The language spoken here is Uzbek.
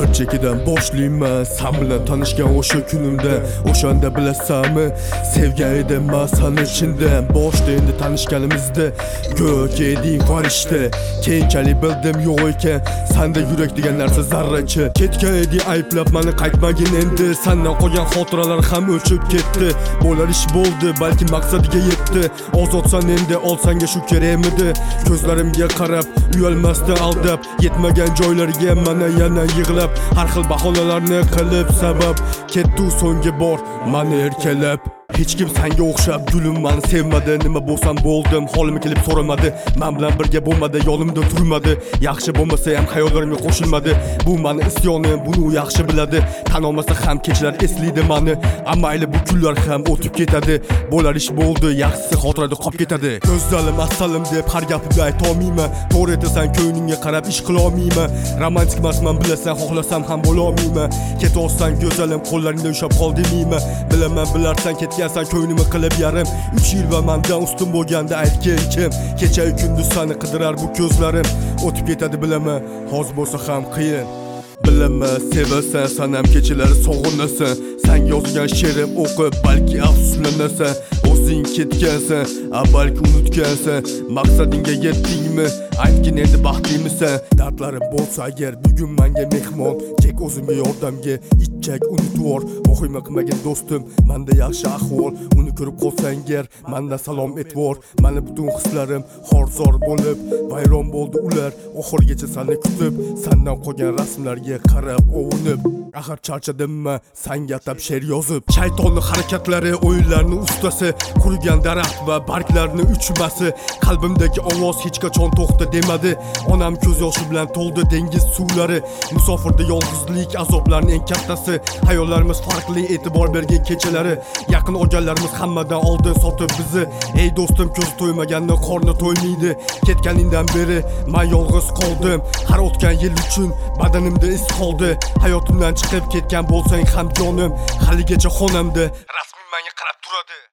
chekidan boshlayman sen bilan tanishgan o'sha kunimda. O'shanda bilasanmi sevgan edim men seni chindan. Boshda endi tanishganimizda go'k eding farishta. Keyinchalik bildim yo'q ekan senda yurak degan narsa zarracha. Ketgan eding ayblab meni qaytmagin endi. Sendan qolgan xotiralar ham o'chib ketdi. Bo'lar ish bo'ldi balki maqsadiga yetdi. Ozodsan endi olsanga shu kerakmidi? Ko'zlarimga qarab uyalmasdan aldab, yetmagan joylariga mana yana yig'lab, har xil bahonalarni qilib sabab ketdi so'nggi bor meni erkalab. Hech kim senga o'xshab gulim meni sevmadi. Nima bo'lsam bo'ldim, holimga kelib so'ramadi. Men bilan birga bo'lmadi, yonimda turmadi. Yaxshi bo'lmasa ham xayollarimga qo'shilmadi. Bu meni isyonim, buni u yaxshi biladi. Tan olmasa ham kechalar eslaydi meni. Ammayli bu kunlar ham o'tib ketadi. Bo'lar ish bo'ldi, yaxshisi xotirada qolib ketadi. Ko'zlarim asalim deb har gapimga ayta olmayman. To'g'ri aytasan ko'nglingga qarab ish qila olmayman. Romantik emasman bilasan, xohlasam ham bo'la olmayman. Ketolsan go'zalim qo'llaringda ushlab qol demayman. Bilaman bilarsan ketgansan ko'nglimni qilib yarim. 3 yil va mendan ustun bo'lganda aytgan kim? Kecha-yu kunduz seni qidirar bu ko'zlarim. O'tib ketadi bilaman, hozir bo'lsa ham qiyin. Bilaman sevasan, sen ham kechalar sog'inasan. Sen yozgan she'rim o'qib balki afsuslanasan. O'zing ketgansan, balki unutgansan. Maqsadingga yetdingmi? Aytgin endi baxtlimisan? Dardlarim bo'lsa agar bugun menga mehmon, chek o'zimga yordamga ichak unutvor. Muhima qilmagan do'stim, menda yaxshi ahvol. Uni ko'rib qolsang gar, menda salom etvor. Meni butun hislarim xorzor bo'lib, vayron bo'ldi ular. Oxirgacha seni kutib, sendan qolgan rasmlarga qarab ovunib. Axir charchadimmi senga atab she'r yozib. Shaytonning harakatlari, o'yinlarni ustasi, qurigan daraxt va barglarni uchmasi. Qalbimdagi ovoz hech qachon to'xta demadi. Onam ko'z yoshi bilan to'ldi dengiz suvlari. Musofirda yolg'izlik azoblarning eng kattasi. Hayollarimiz farqli, e'tibor bergan kechalari. Yaqin olganlarimiz hammadan oldin sotib bizni. Ey do'stim, ko'z to'ymaganni qorni to'ymaydi. Ketganingdan beri men yolg'iz qoldim. Har o'tgan yil uchun badanimda iz qoldi. Hayotimdan chiqib ketgan bo'lsang ham jonim, haligacha xonamda rasming menga qarab turadi.